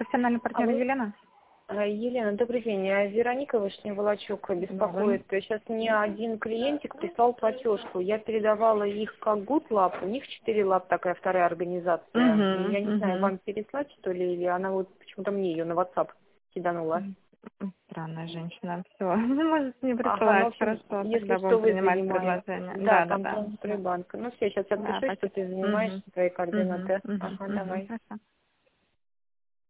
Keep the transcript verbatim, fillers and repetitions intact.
профессиональный партнер Алло. Елена. А, Елена, добрый день. А Вероника Вышневолочук беспокоит. Сейчас мне один клиентик прислал платежку. Я передавала их как Гудлаб. У них четыре лап, такая вторая организация. Угу, Я не знаю, угу. вам переслать, что ли, или она вот почему-то мне ее на WhatsApp киданула. Странная женщина. Все. Ну, может, не Ага, ну, в присылать. общем, Хорошо, если тогда что, будем вы принимать занимаете. предложение. Да, Да, да, там да. Трансстройбанк. Ну все, сейчас я Да, пишу, что спасибо. ты Угу. занимаешься, твои Угу. координаты. Угу. Ага, Угу. давай. Хорошо.